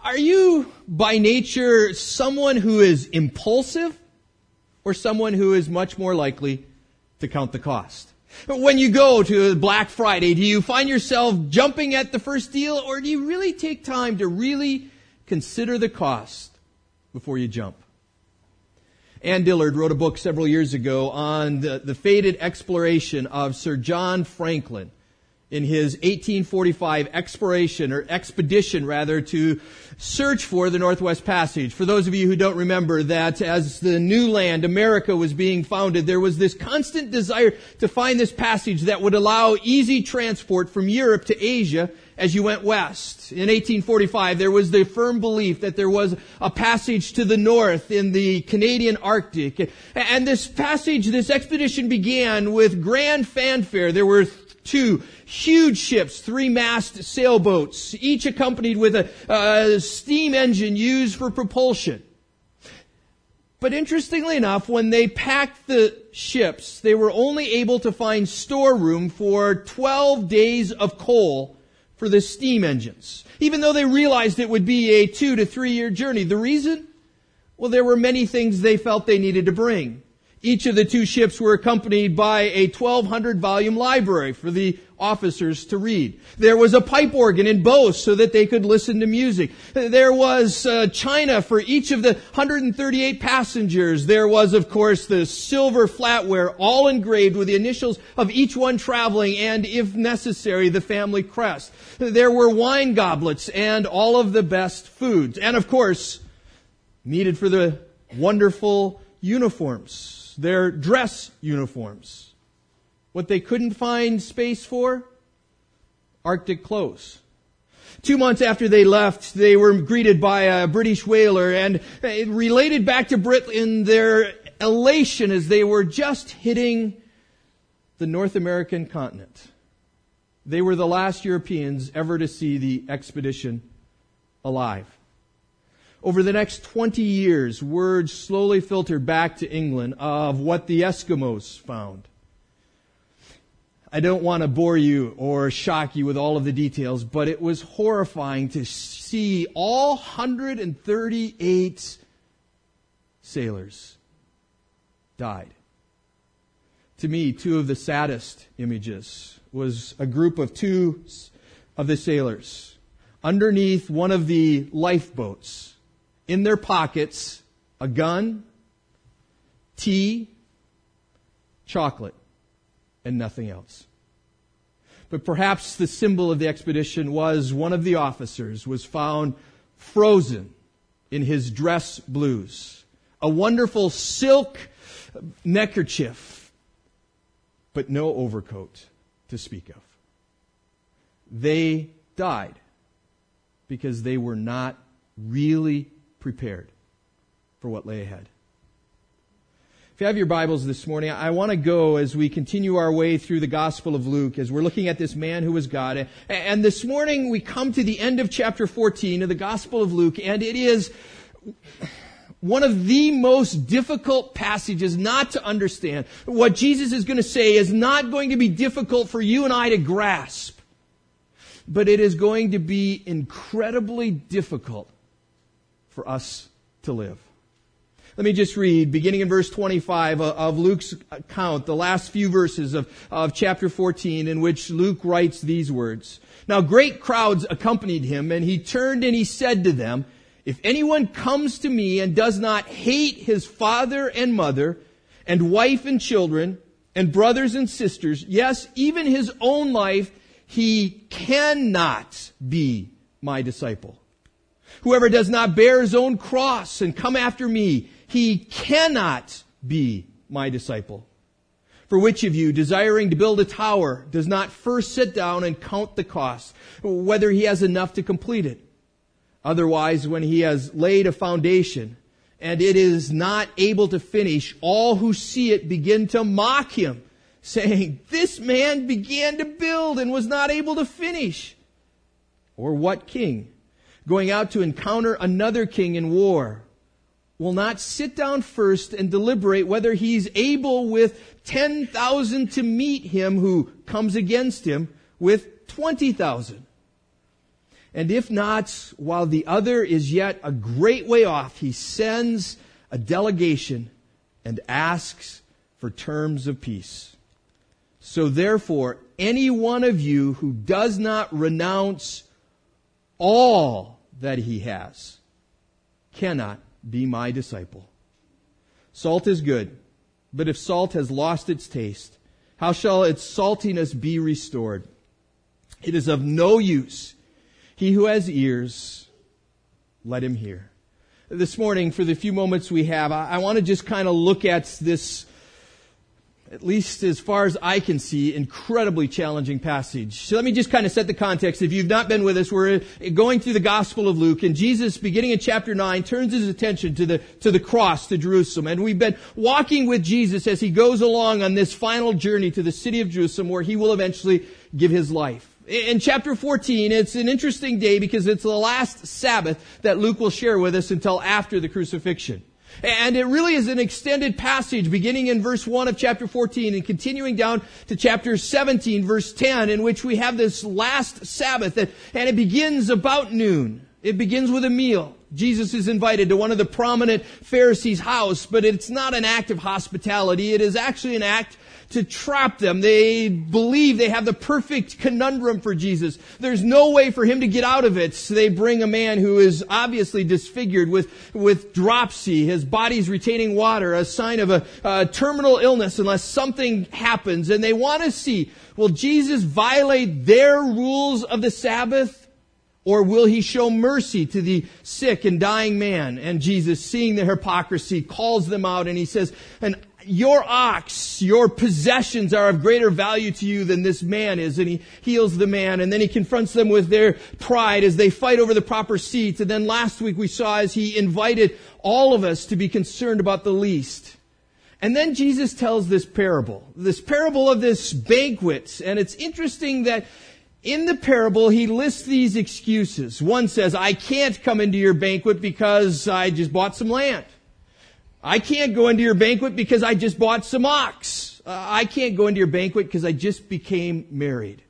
Are you by nature someone who is impulsive or someone who is much more likely to count the cost? When you go to Black Friday, do you find yourself jumping at the first deal, or do you really take time to really consider the cost before you jump? Ann Dillard wrote a book several years ago on the fated exploration of Sir John Franklin in his 1845 expedition to search for the Northwest Passage. For those of you who don't remember that as the new land, America, was being founded, there was this constant desire to find this passage that would allow easy transport from Europe to Asia as you went west. In 1845, there was the firm belief that there was a passage to the north in the Canadian Arctic. And this passage, this expedition began with grand fanfare. There were 2 huge ships, 3-mast sailboats, each accompanied with a steam engine used for propulsion. But interestingly enough, when they packed the ships, they were only able to find storeroom for 12 days of coal for the steam engines, even though they realized it would be a 2 to 3 year journey. The reason? Well, there were many things they felt they needed to bring. Each of the 2 ships were accompanied by a 1,200 volume library for the officers to read. There was a pipe organ in both so that they could listen to music. There was china for each of the 138 passengers. There was, of course, the silver flatware, all engraved with the initials of each one traveling and, if necessary, the family crest. There were wine goblets and all of the best foods. And, of course, needed for the wonderful uniforms. Their dress uniforms. What they couldn't find space for? Arctic clothes. 2 months after they left, they were greeted by a British whaler, and it related back to Britain their elation as they were just hitting the North American continent. They were the last Europeans ever to see the expedition alive. Over the next 20 years, word slowly filtered back to England of what the Eskimos found. I don't want to bore you or shock you with all of the details, but it was horrifying to see all 138 sailors died. To me, 2 of the saddest images was a group of 2 of the sailors underneath one of the lifeboats. In their pockets, a gun, tea, chocolate, and nothing else. But perhaps the symbol of the expedition was one of the officers was found frozen in his dress blues. A wonderful silk neckerchief, but no overcoat to speak of. They died because they were not really prepared for what lay ahead. If you have your Bibles this morning, I want to go as we continue our way through the Gospel of Luke, as we're looking at this man who was God. And this morning we come to the end of chapter 14 of the Gospel of Luke, and it is one of the most difficult passages not to understand. What Jesus is going to say is not going to be difficult for you and I to grasp, but it is going to be incredibly difficult for us to live. Let me just read, beginning in verse 25 of Luke's account, the last few verses of chapter 14, in which Luke writes these words. Now great crowds accompanied him, and he turned and he said to them, if anyone comes to me and does not hate his father and mother, and wife and children, and brothers and sisters, yes, even his own life, he cannot be my disciple. Whoever does not bear his own cross and come after me, he cannot be my disciple. For which of you, desiring to build a tower, does not first sit down and count the cost, whether he has enough to complete it? Otherwise, when he has laid a foundation, and it is not able to finish, all who see it begin to mock him, saying, this man began to build and was not able to finish. Or what king, going out to encounter another king in war, will not sit down first and deliberate whether he's able with 10,000 to meet him who comes against him with 20,000? And if not, while the other is yet a great way off, he sends a delegation and asks for terms of peace. So therefore, any one of you who does not renounce all that he has cannot be my disciple. Salt is good, but if salt has lost its taste, how shall its saltiness be restored? It is of no use. He who has ears, let him hear. This morning, for the few moments we have, I want to just kind of look at this, at least as far as I can see, incredibly challenging passage. So let me just kind of set the context. If you've not been with us, we're going through the Gospel of Luke, and Jesus, beginning in chapter 9, turns his attention to the cross, to Jerusalem. And we've been walking with Jesus as he goes along on this final journey to the city of Jerusalem, where he will eventually give his life. In chapter 14, it's an interesting day because it's the last Sabbath that Luke will share with us until after the crucifixion. And it really is an extended passage beginning in verse 1 of chapter 14 and continuing down to chapter 17, verse 10, in which we have this last Sabbath. And it begins about noon. It begins with a meal. Jesus is invited to one of the prominent Pharisees' house, but it's not an act of hospitality. It is actually an act to trap them. They believe they have the perfect conundrum for Jesus. There's no way for him to get out of it. So they bring a man who is obviously disfigured with dropsy. His body's retaining water, a sign of a terminal illness unless something happens. And they want to see, will Jesus violate their rules of the Sabbath? Or will he show mercy to the sick and dying man? And Jesus, seeing their hypocrisy, calls them out and he says, "And your ox, your possessions are of greater value to you than this man is." And he heals the man. And then he confronts them with their pride as they fight over the proper seats. And then last week we saw as he invited all of us to be concerned about the least. And then Jesus tells this parable of this banquet. And it's interesting that in the parable, he lists these excuses. One says, I can't come into your banquet because I just bought some land. I can't go into your banquet because I just bought some ox. I can't go into your banquet because I just became married.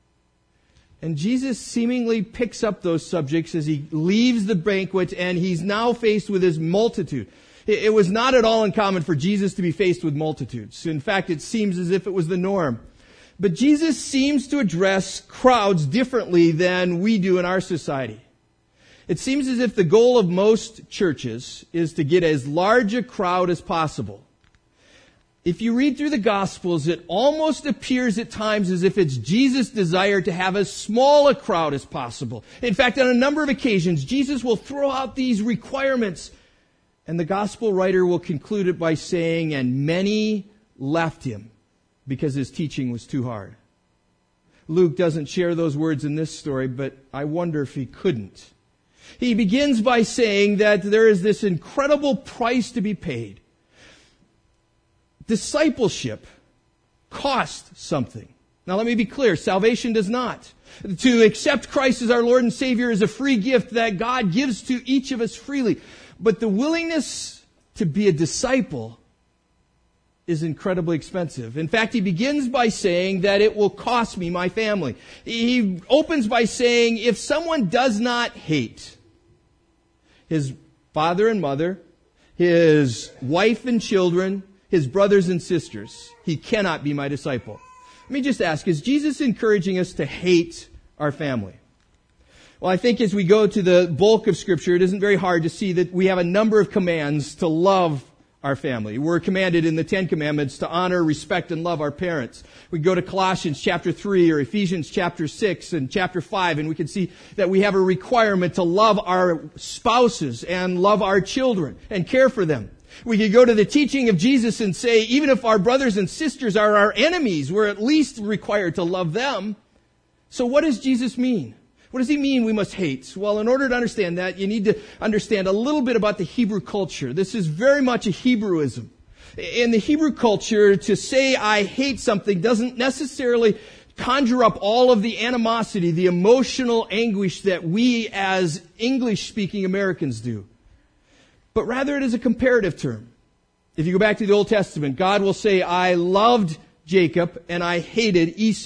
And Jesus seemingly picks up those subjects as he leaves the banquet and he's now faced with his multitude. It was not at all uncommon for Jesus to be faced with multitudes. In fact, it seems as if it was the norm. But Jesus seems to address crowds differently than we do in our society. It seems as if the goal of most churches is to get as large a crowd as possible. If you read through the Gospels, it almost appears at times as if it's Jesus' desire to have as small a crowd as possible. In fact, on a number of occasions, Jesus will throw out these requirements, and the Gospel writer will conclude it by saying, and many left him because his teaching was too hard. Luke doesn't share those words in this story, but I wonder if he couldn't. He begins by saying that there is this incredible price to be paid. Discipleship costs something. Now let me be clear, salvation does not. To accept Christ as our Lord and Savior is a free gift that God gives to each of us freely. But the willingness to be a disciple is incredibly expensive. In fact, he begins by saying that it will cost me my family. He opens by saying, if someone does not hate his father and mother, his wife and children, his brothers and sisters, he cannot be my disciple. Let me just ask, is Jesus encouraging us to hate our family? Well, I think as we go to the bulk of Scripture, it isn't very hard to see that we have a number of commands to love our family. We're commanded in the Ten Commandments to honor, respect, and love our parents. We go to Colossians chapter 3 or Ephesians chapter 6 and chapter 5, and we can see that we have a requirement to love our spouses and love our children and care for them. We could go to the teaching of Jesus and say, even if our brothers and sisters are our enemies, we're at least required to love them. So what does Jesus mean? What does he mean we must hate? Well, in order to understand that, you need to understand a little bit about the Hebrew culture. This is very much a Hebrewism. In the Hebrew culture, to say I hate something doesn't necessarily conjure up all of the animosity, the emotional anguish that we as English-speaking Americans do. But rather it is a comparative term. If you go back to the Old Testament, God will say, I loved Jacob and I hated Esau.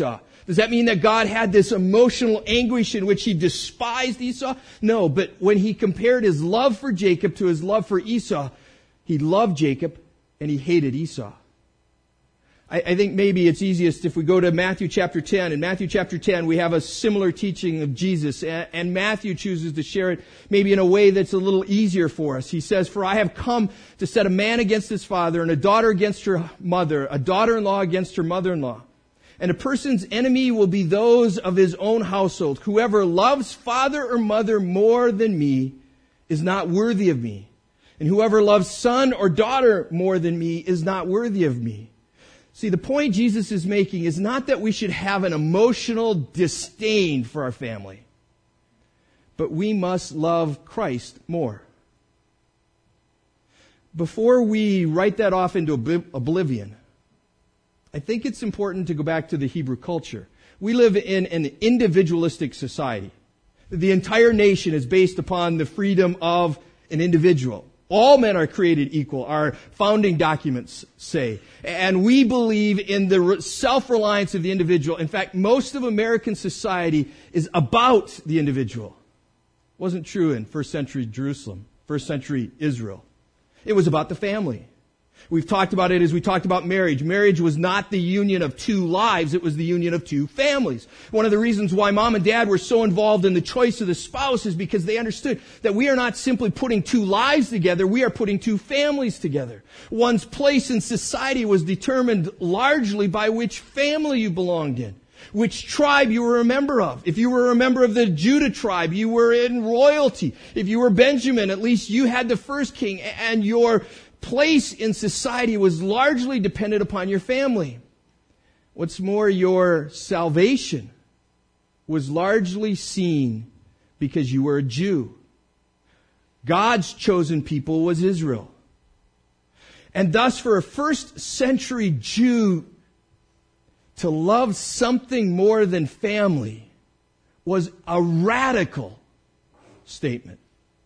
Does that mean that God had this emotional anguish in which he despised Esau? No, but when he compared his love for Jacob to his love for Esau, he loved Jacob and he hated Esau. I think maybe it's easiest if we go to Matthew chapter 10. In Matthew chapter 10, we have a similar teaching of Jesus, and Matthew chooses to share it maybe in a way that's a little easier for us. He says, "For I have come to set a man against his father, and a daughter against her mother, a daughter-in-law against her mother-in-law. And a person's enemy will be those of his own household. Whoever loves father or mother more than me is not worthy of me. And whoever loves son or daughter more than me is not worthy of me." See, the point Jesus is making is not that we should have an emotional disdain for our family, but we must love Christ more. Before we write that off into oblivion, I think it's important to go back to the Hebrew culture. We live in an individualistic society. The entire nation is based upon the freedom of an individual. All men are created equal, our founding documents say. And we believe in the self-reliance of the individual. In fact, most of American society is about the individual. It wasn't true in first century Jerusalem, first century Israel. It was about the family. We've talked about it as we talked about marriage. Marriage was not the union of two lives, it was the union of two families. One of the reasons why mom and dad were so involved in the choice of the spouse is because they understood that we are not simply putting two lives together, we are putting two families together. One's place in society was determined largely by which family you belonged in, which tribe you were a member of. If you were a member of the Judah tribe, you were in royalty. If you were Benjamin, at least you had the first king, and your place in society was largely dependent upon your family. What's more, your salvation was largely seen because you were a Jew. God's chosen people was Israel. And thus, for a first century Jew to love something more than family was a radical statement.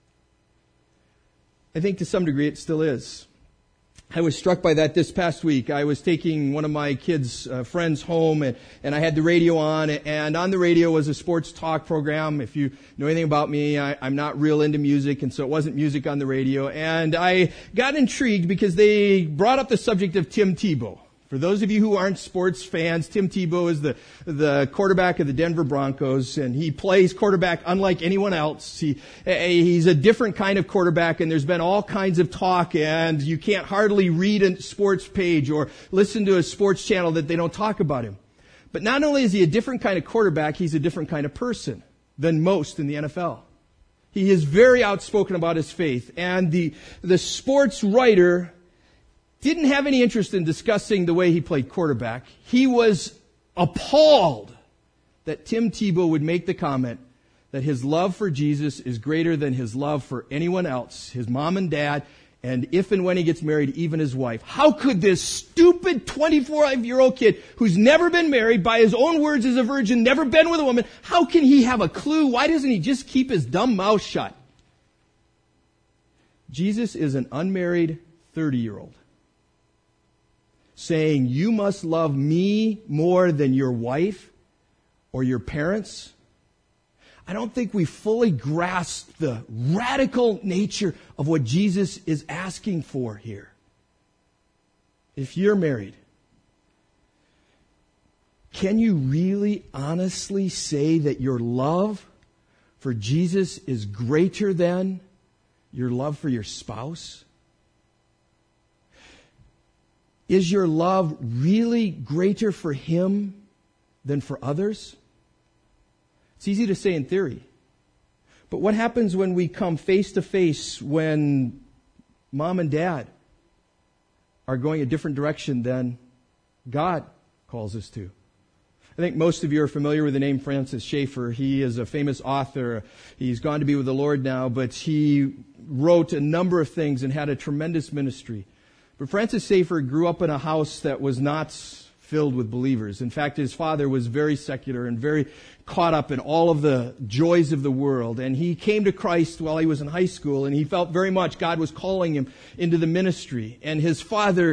I think to some degree it still is. I was struck by that this past week. I was taking one of my kids' friends home, and I had the radio on, and on the radio was a sports talk program. If you know anything about me, I'm not real into music, and so it wasn't music on the radio. And I got intrigued because they brought up the subject of Tim Tebow. For those of you who aren't sports fans, Tim Tebow is the quarterback of the Denver Broncos, and he plays quarterback unlike anyone else. He's a different kind of quarterback, and there's been all kinds of talk, and you can't hardly read a sports page or listen to a sports channel that they don't talk about him. But not only is he a different kind of quarterback, he's a different kind of person than most in the NFL. He is very outspoken about his faith, and the sports writer didn't have any interest in discussing the way he played quarterback. He was appalled that Tim Tebow would make the comment that his love for Jesus is greater than his love for anyone else, his mom and dad, and if and when he gets married, even his wife. How could this stupid 24-year-old kid who's never been married, by his own words is a virgin, never been with a woman, how can he have a clue? Why doesn't he just keep his dumb mouth shut? Jesus is an unmarried 30-year-old. Saying, you must love me more than your wife or your parents. I don't think we fully grasp the radical nature of what Jesus is asking for here. If you're married, can you really honestly say that your love for Jesus is greater than your love for your spouse? Is your love really greater for Him than for others? It's easy to say in theory. But what happens when we come face to face when mom and dad are going a different direction than God calls us to? I think most of you are familiar with the name Francis Schaeffer. He is a famous author. He's gone to be with the Lord now, but he wrote a number of things and had a tremendous ministry. But Francis Schaeffer grew up in a house that was not filled with believers. In fact, his father was very secular and very caught up in all of the joys of the world. And he came to Christ while he was in high school, and he felt very much God was calling him into the ministry. And his father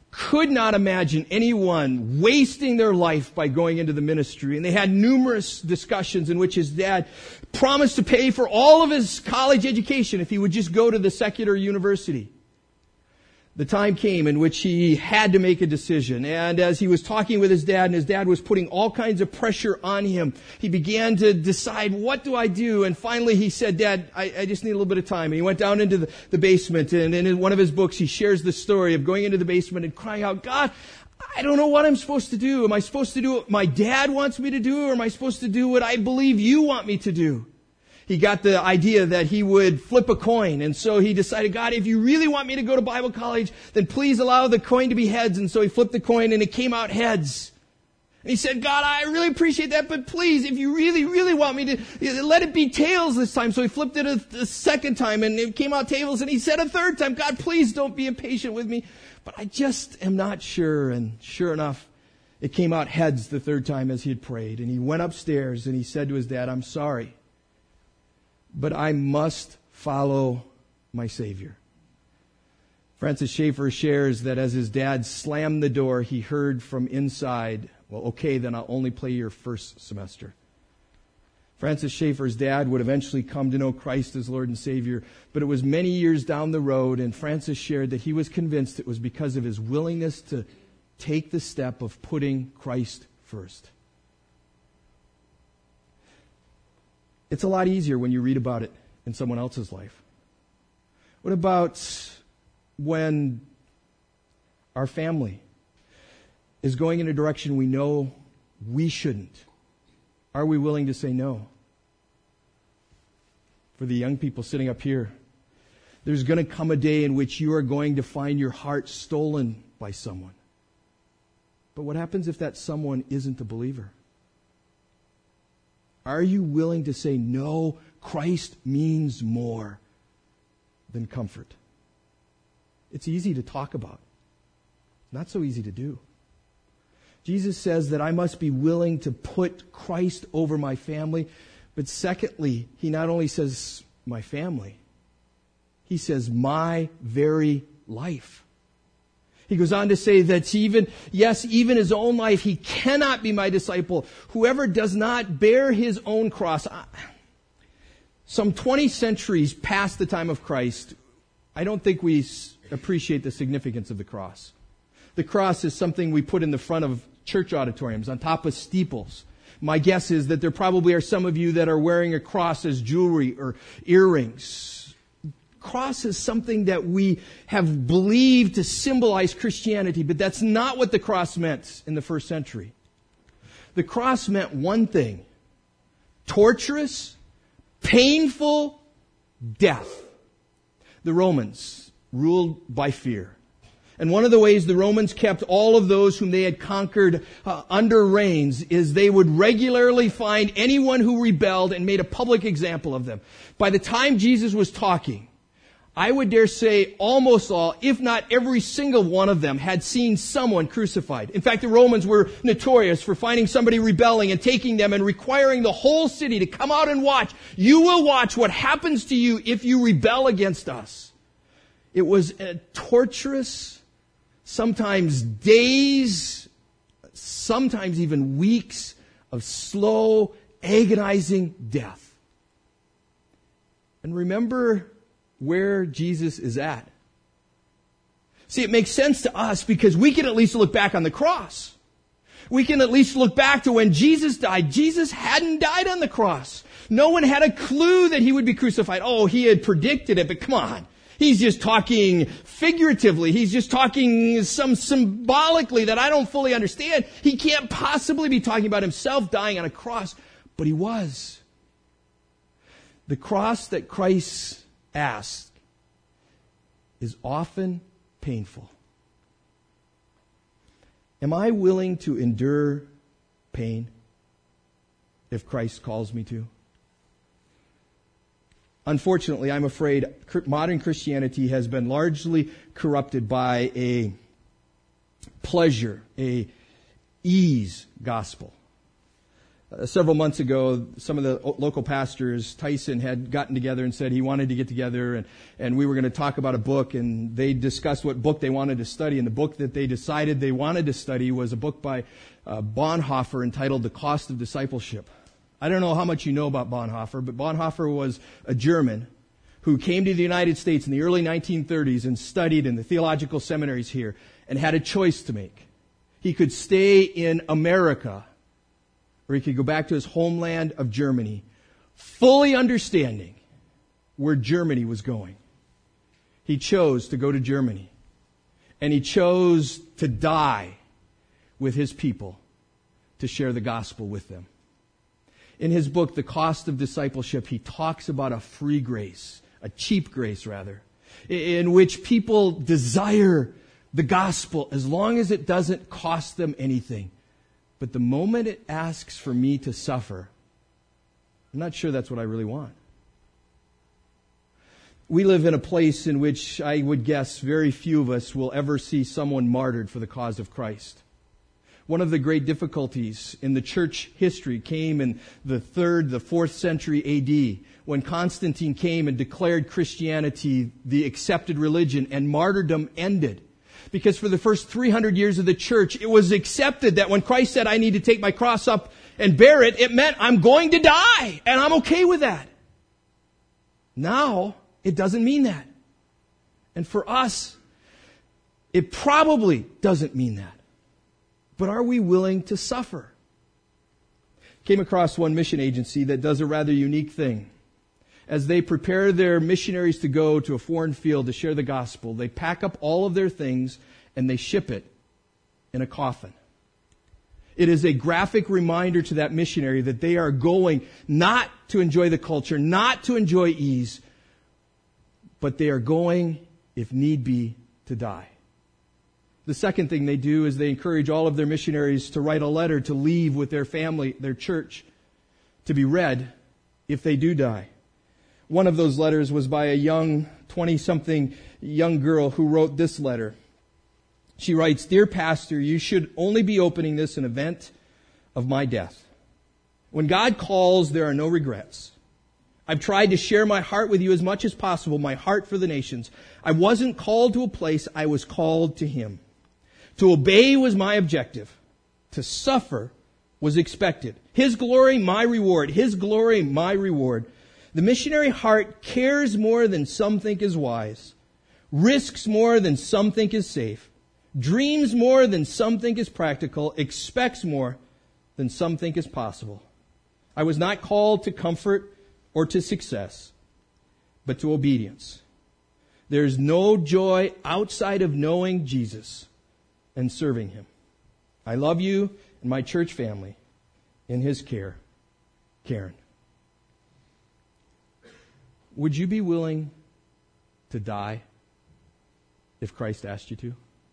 could not imagine anyone wasting their life by going into the ministry. And they had numerous discussions in which his dad promised to pay for all of his college education if he would just go to the secular university. The time came in which he had to make a decision. And as he was talking with his dad, and his dad was putting all kinds of pressure on him, he began to decide, what do I do? And finally he said, Dad, I just need a little bit of time. And he went down into the basement, and in one of his books he shares the story of going into the basement and crying out, God, I don't know what I'm supposed to do. Am I supposed to do what my dad wants me to do, or am I supposed to do what I believe you want me to do? He got the idea that he would flip a coin. And so he decided, God, if you really want me to go to Bible college, then please allow the coin to be heads. And so he flipped the coin and it came out heads. And he said, God, I really appreciate that, but please, if you really, really want me to, let it be tails this time. So he flipped it a second time and it came out tails. And he said a third time, God, please don't be impatient with me, but I just am not sure. And sure enough, it came out heads the third time as he had prayed. And he went upstairs and he said to his dad, I'm sorry, but I must follow my Savior. Francis Schaeffer shares that as his dad slammed the door, he heard from inside, well, okay, then I'll only play your first semester. Francis Schaeffer's dad would eventually come to know Christ as Lord and Savior, but it was many years down the road, and Francis shared that he was convinced it was because of his willingness to take the step of putting Christ first. It's a lot easier when you read about it in someone else's life. What about when our family is going in a direction we know we shouldn't? Are we willing to say no? For the young people sitting up here, there's going to come a day in which you are going to find your heart stolen by someone. But what happens if that someone isn't a believer? Are you willing to say, no, Christ means more than comfort? It's easy to talk about. Not so easy to do. Jesus says that I must be willing to put Christ over my family. But secondly, he not only says my family, he says my very life. He goes on to say that even his own life, he cannot be my disciple. Whoever does not bear his own cross. Some 20 centuries past the time of Christ, I don't think we appreciate the significance of the cross. The cross is something we put in the front of church auditoriums, on top of steeples. My guess is that there probably are some of you that are wearing a cross as jewelry or earrings. Cross is something that we have believed to symbolize Christianity, but that's not what the cross meant in the first century. The cross meant one thing: torturous, painful death. The Romans ruled by fear. And one of the ways the Romans kept all of those whom they had conquered under reins is they would regularly find anyone who rebelled and made a public example of them. By the time Jesus was talking, I would dare say almost all, if not every single one of them, had seen someone crucified. In fact, the Romans were notorious for finding somebody rebelling and taking them and requiring the whole city to come out and watch. You will watch what happens to you if you rebel against us. It was a torturous, sometimes days, sometimes even weeks of slow, agonizing death. And remember where Jesus is at. See, it makes sense to us because we can at least look back on the cross. We can at least look back to when Jesus died. Jesus hadn't died on the cross. No one had a clue that he would be crucified. Oh, he had predicted it, but come on. He's just talking figuratively. He's just talking some symbolically that I don't fully understand. He can't possibly be talking about himself dying on a cross, but he was. The cross that Christ asked is often painful. Am I willing to endure pain if Christ calls me to? Unfortunately, I'm afraid modern Christianity has been largely corrupted by a pleasure, a ease gospel. Several months ago, some of the local pastors, Tyson, had gotten together and said he wanted to get together and we were going to talk about a book, and they discussed what book they wanted to study. And the book that they decided they wanted to study was a book by Bonhoeffer entitled The Cost of Discipleship. I don't know how much you know about Bonhoeffer, but Bonhoeffer was a German who came to the United States in the early 1930s and studied in the theological seminaries here and had a choice to make. He could stay in America, or he could go back to his homeland of Germany, fully understanding where Germany was going. He chose to go to Germany, and he chose to die with his people to share the gospel with them. In his book, The Cost of Discipleship, he talks about a free grace, a cheap grace rather, in which people desire the gospel as long as it doesn't cost them anything. But the moment it asks for me to suffer, I'm not sure that's what I really want. We live in a place in which I would guess very few of us will ever see someone martyred for the cause of Christ. One of the great difficulties in the church history came in the 3rd, the 4th century A.D., when Constantine came and declared Christianity the accepted religion and martyrdom ended. Because for the first 300 years of the church, it was accepted that when Christ said, I need to take my cross up and bear it, it meant I'm going to die, and I'm okay with that. Now, it doesn't mean that. And for us, it probably doesn't mean that. But are we willing to suffer? Came across one mission agency that does a rather unique thing. As they prepare their missionaries to go to a foreign field to share the gospel, they pack up all of their things and they ship it in a coffin. It is a graphic reminder to that missionary that they are going not to enjoy the culture, not to enjoy ease, but they are going, if need be, to die. The second thing they do is they encourage all of their missionaries to write a letter to leave with their family, their church, to be read if they do die. One of those letters was by a young, 20-something young girl who wrote this letter. She writes, Dear Pastor, you should only be opening this in event of my death. When God calls, there are no regrets. I've tried to share my heart with you as much as possible, my heart for the nations. I wasn't called to a place, I was called to Him. To obey was my objective. To suffer was expected. His glory, my reward. His glory, my reward. The missionary heart cares more than some think is wise, risks more than some think is safe, dreams more than some think is practical, expects more than some think is possible. I was not called to comfort or to success, but to obedience. There is no joy outside of knowing Jesus and serving Him. I love you and my church family. In His care, Karen. Would you be willing to die if Christ asked you to?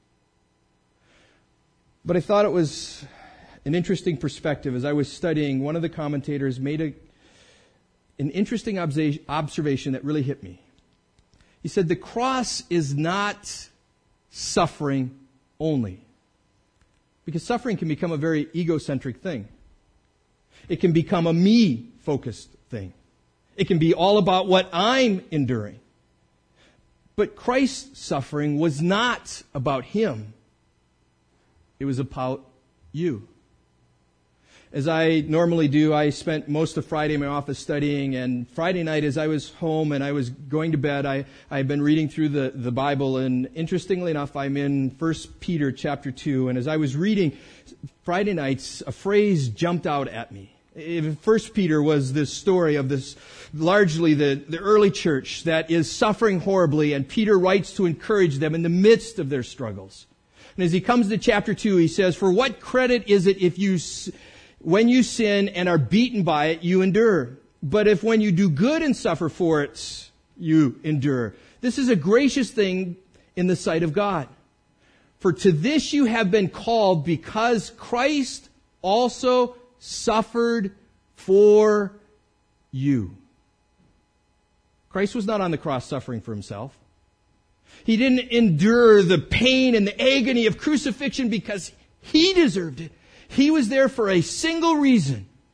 But I thought it was an interesting perspective. As I was studying, one of the commentators made an interesting observation that really hit me. He said, the cross is not suffering only. Because suffering can become a very egocentric thing. It can become a me-focused thing. It can be all about what I'm enduring. But Christ's suffering was not about Him. It was about you. As I normally do, I spent most of Friday in my office studying, and Friday night as I was home and I was going to bed, I had been reading through the Bible, and interestingly enough, I'm in 1 Peter chapter 2, and as I was reading Friday nights, a phrase jumped out at me. 1 Peter was this story of this, largely the early church that is suffering horribly, and Peter writes to encourage them in the midst of their struggles. And as he comes to chapter 2, he says, For what credit is it if when you sin and are beaten by it, you endure? But if when you do good and suffer for it, you endure. This is a gracious thing in the sight of God. For to this you have been called, because Christ also suffered for you. Christ was not on the cross suffering for Himself. He didn't endure the pain and the agony of crucifixion because He deserved it. He was there for a single reason,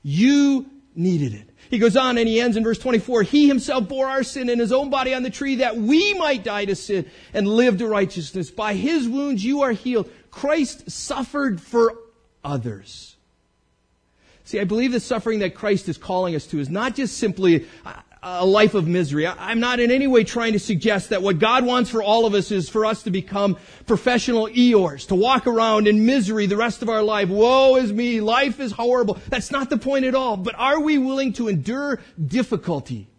You needed it. He goes on and he ends in verse 24. He himself bore our sin in his own body on the tree that we might die to sin and live to righteousness. By his wounds you are healed. Christ suffered for others. See, I believe the suffering that Christ is calling us to is not just simply a life of misery. I'm not in any way trying to suggest that what God wants for all of us is for us to become professional Eeyores, to walk around in misery the rest of our life. Woe is me, life is horrible. That's not the point at all. But are we willing to endure difficulty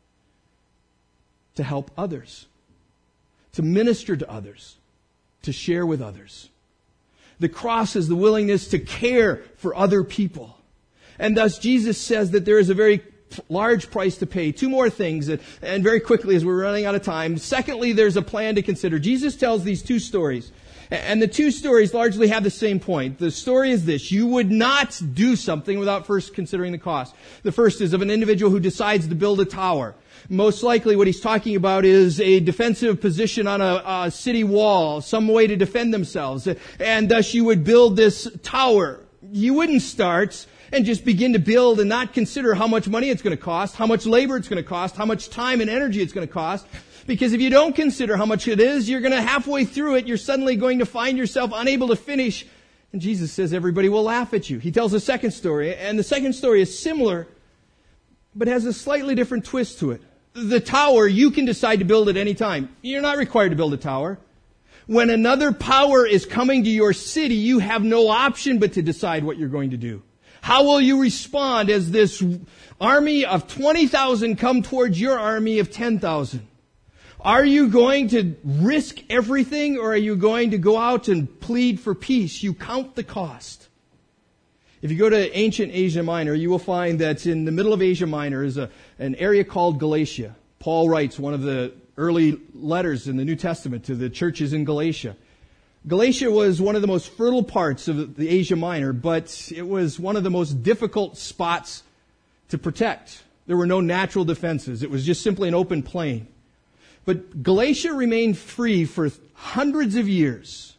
to help others, to minister to others, to share with others? The cross is the willingness to care for other people. And thus Jesus says that there is a very large price to pay. Two more things, and very quickly as we're running out of time. Secondly, there's a plan to consider. Jesus tells these two stories, and the two stories largely have the same point. The story is this: you would not do something without first considering the cost. The first is of an individual who decides to build a tower. Most likely what he's talking about is a defensive position on a city wall, some way to defend themselves, and thus you would build this tower. You wouldn't start and just begin to build and not consider how much money it's going to cost, how much labor it's going to cost, how much time and energy it's going to cost. Because if you don't consider how much it is, you're going to halfway through it, you're suddenly going to find yourself unable to finish. And Jesus says everybody will laugh at you. He tells a second story, and the second story is similar, but has a slightly different twist to it. The tower, you can decide to build at any time. You're not required to build a tower. When another power is coming to your city, you have no option but to decide what you're going to do. How will you respond as this army of 20,000 come towards your army of 10,000? Are you going to risk everything, or are you going to go out and plead for peace? You count the cost. If you go to ancient Asia Minor, you will find that in the middle of Asia Minor is an area called Galatia. Paul writes one of the early letters in the New Testament to the churches in Galatia. Galatia was one of the most fertile parts of the Asia Minor, but it was one of the most difficult spots to protect. There were no natural defenses. It was just simply an open plain. But Galatia remained free for hundreds of years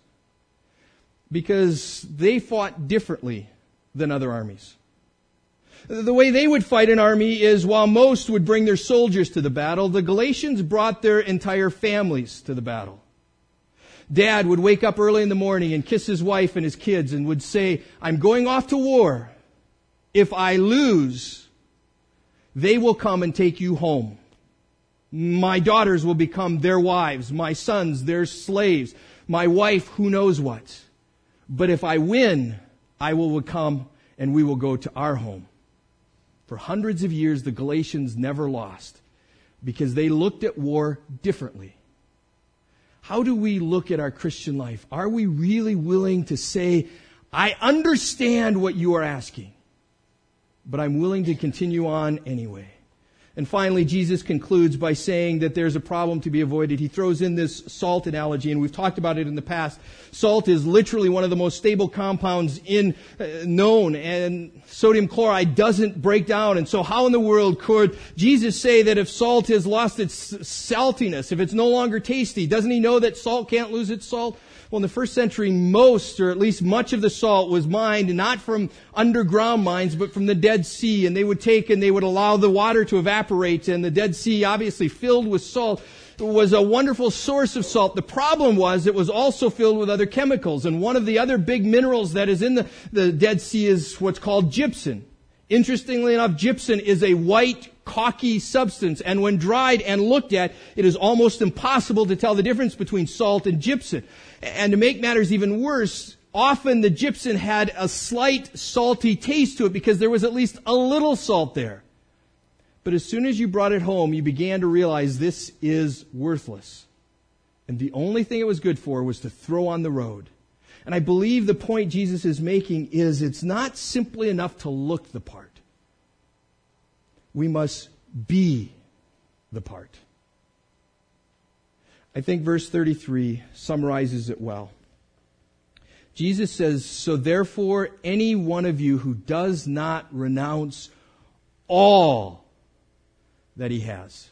because they fought differently than other armies. The way they would fight an army is, while most would bring their soldiers to the battle, the Galatians brought their entire families to the battle. Dad would wake up early in the morning and kiss his wife and his kids and would say, I'm going off to war. If I lose, they will come and take you home. My daughters will become their wives, my sons their slaves, my wife who knows what. But if I win, I will come and we will go to our home. For hundreds of years, the Galatians never lost because they looked at war differently. How do we look at our Christian life? Are we really willing to say, I understand what you are asking, but I'm willing to continue on anyway? And finally, Jesus concludes by saying that there's a problem to be avoided. He throws in this salt analogy, and we've talked about it in the past. Salt is literally one of the most stable compounds known, and sodium chloride doesn't break down. And so how in the world could Jesus say that if salt has lost its saltiness, if it's no longer tasty, doesn't he know that salt can't lose its salt? Well, in the first century, most, or at least much of the salt was mined not from underground mines, but from the Dead Sea. And they would take and they would allow the water to evaporate. And the Dead Sea, obviously filled with salt, was a wonderful source of salt. The problem was it was also filled with other chemicals. And one of the other big minerals that is in the Dead Sea is what's called gypsum. Interestingly enough, gypsum is a white, chalky substance, and when dried and looked at, it is almost impossible to tell the difference between salt and gypsum. And to make matters even worse, often the gypsum had a slight salty taste to it because there was at least a little salt there. But as soon as you brought it home, you began to realize this is worthless. And the only thing it was good for was to throw on the road. And I believe the point Jesus is making is it's not simply enough to look the part. We must be the part. I think verse 33 summarizes it well. Jesus says, so therefore any one of you who does not renounce all that he has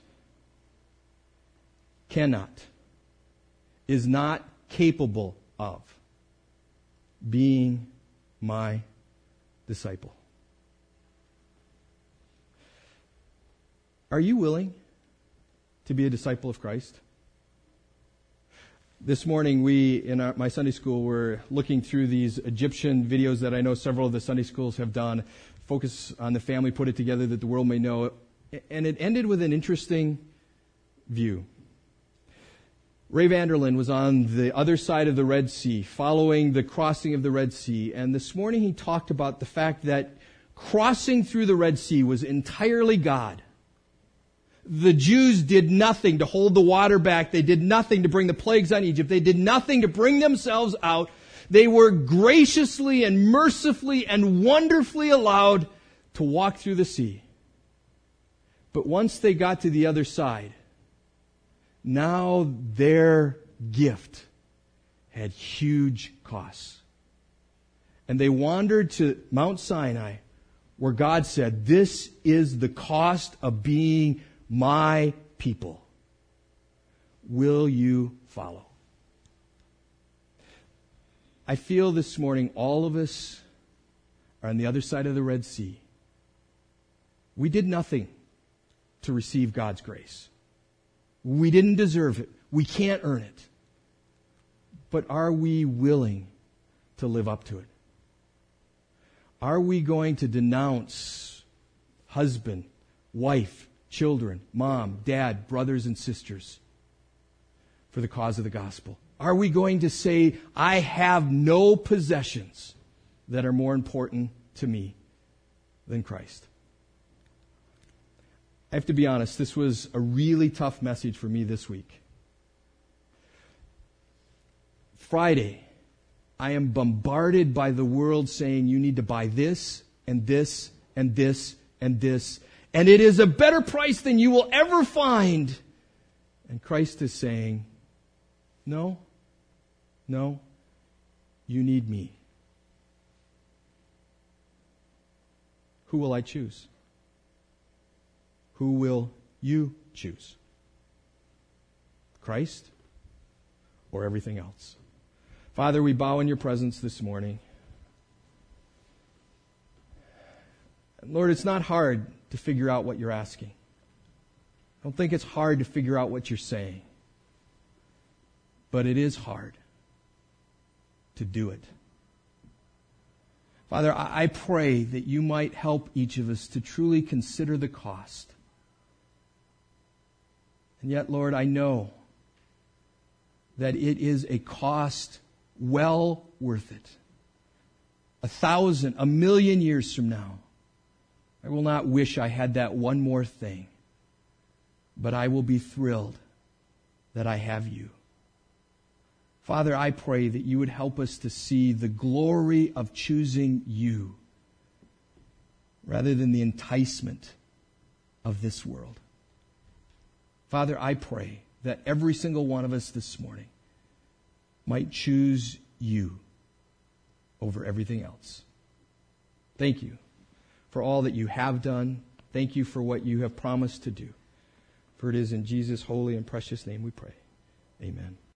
is not capable of being my disciple. Are you willing to be a disciple of Christ? This morning, we, in my Sunday school, were looking through these Egyptian videos that I know several of the Sunday schools have done, focus on the family, put it together that the world may know. And it ended with an interesting view. Ray Vanderlyn was on the other side of the Red Sea, following the crossing of the Red Sea. And this morning he talked about the fact that crossing through the Red Sea was entirely God. The Jews did nothing to hold the water back. They did nothing to bring the plagues on Egypt. They did nothing to bring themselves out. They were graciously and mercifully and wonderfully allowed to walk through the sea. But once they got to the other side, now their gift had huge costs. And they wandered to Mount Sinai, where God said, "This is the cost of being my people. Will you follow?" I feel this morning all of us are on the other side of the Red Sea. We did nothing to receive God's grace. We didn't deserve it. We can't earn it. But are we willing to live up to it? Are we going to denounce husband, wife, children, mom, dad, brothers and sisters for the cause of the gospel? Are we going to say, I have no possessions that are more important to me than Christ? I have to be honest, this was a really tough message for me this week. Friday, I am bombarded by the world saying you need to buy this and this and this and this, and it is a better price than you will ever find. And Christ is saying, no, you need me. Who will I choose? Who will you choose? Christ or everything else? Father, we bow in your presence this morning. Lord, it's not hard to figure out what you're asking. I don't think it's hard to figure out what you're saying. But it is hard to do it. Father, I pray that you might help each of us to truly consider the cost. And yet, Lord, I know that it is a cost well worth it. 1,000, 1,000,000 years from now, I will not wish I had that one more thing, but I will be thrilled that I have you. Father, I pray that you would help us to see the glory of choosing you rather than the enticement of this world. Father, I pray that every single one of us this morning might choose you over everything else. Thank you for all that you have done. Thank you for what you have promised to do. For it is in Jesus' holy and precious name we pray. Amen.